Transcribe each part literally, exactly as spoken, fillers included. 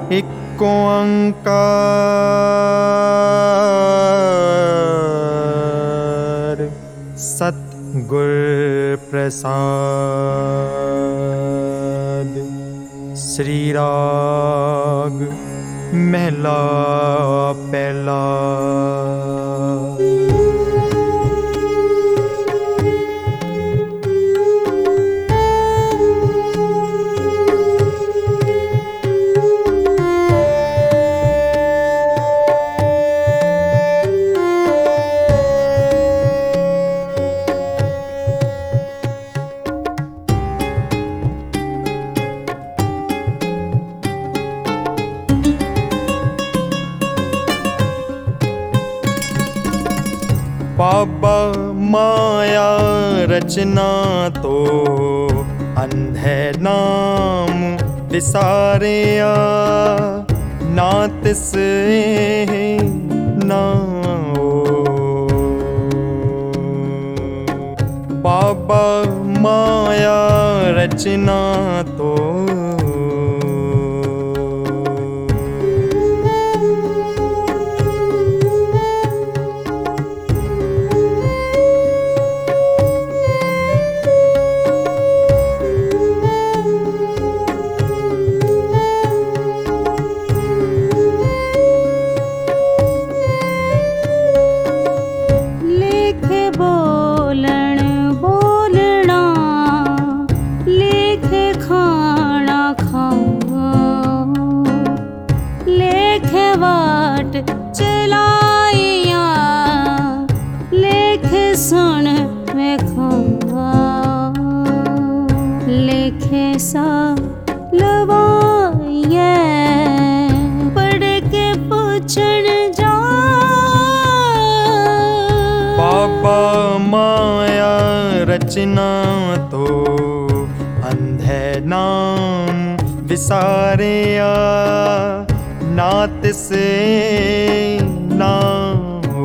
एक ओंकार सतगुर प्रसाद। श्री राग महला पहला। बाबा माया रचना तो अंधे नाम विसारिया, ना तिस ना ओ। बाबा माया रचना तो चलाइया लेख सुन में खुआ, लेखे सा लवाइए पढ़ के पूछन जा। बाबा माया रचना तो अंधे नाम विसारिया, ना तिसे ना हो।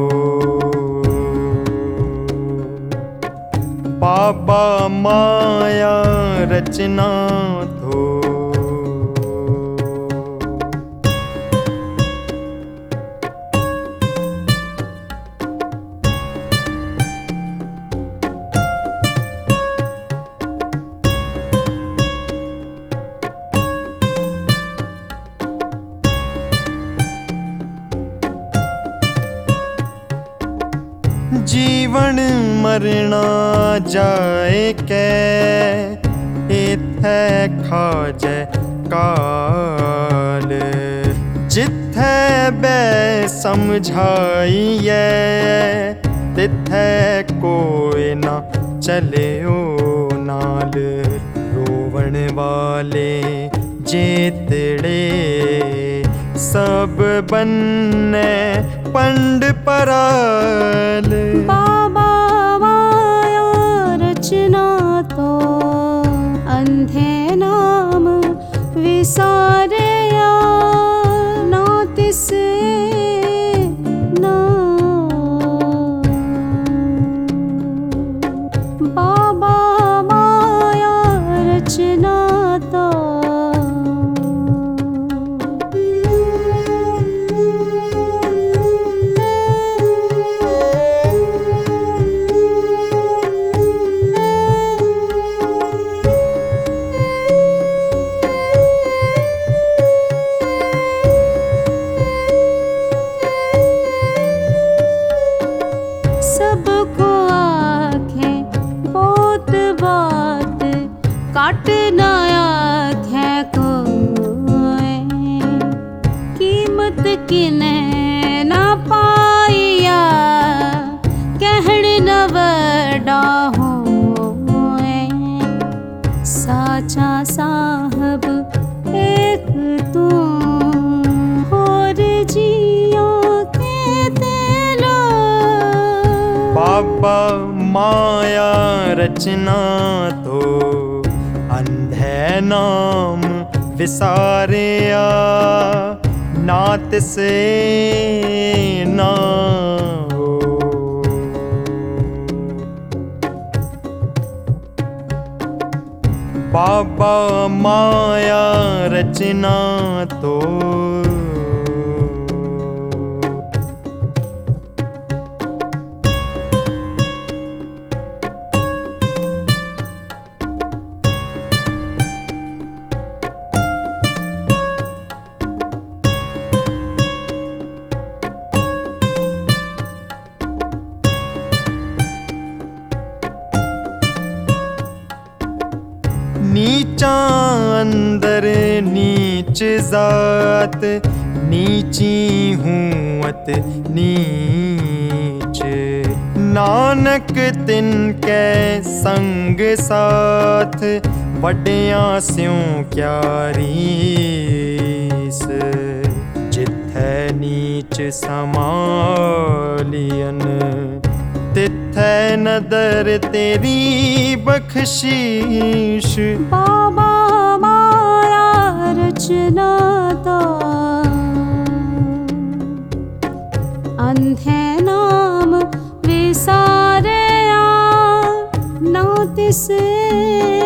बाबा माया रचना तो जीवन मरना जाए के इत्थे खाजे काल, जिथे बे समझाइए तिथे कोई ना चले ओ नाल। रोवण वाले जेतड़े सब बन्ने पंड पराल। बाबा माया रचना तो अंधे नाम विसारिया, ना तिसे ना। बाबा माया रचना तो सबको आँखें बहुत बात काटना आँखें कोई, कीमत किने ना पाइया कहण न वड़ा होए। साचा साहब एक तू और जिया के तेलो। बाबा माया रचना तो अंधे नाम विसारिया, ना तिसे ना हो। बाबा माया रचना तो नीचा अंदर नीच जात, नीची हूँत नीच। नानक तिनके संग साथ, वड्डियां स्यों क्या रीस। जिथे नीच समालियन, तिथे नदर तेरी बख्शीश। बाबा माया रचना तो अंधे नाम विसारे, ना तिसे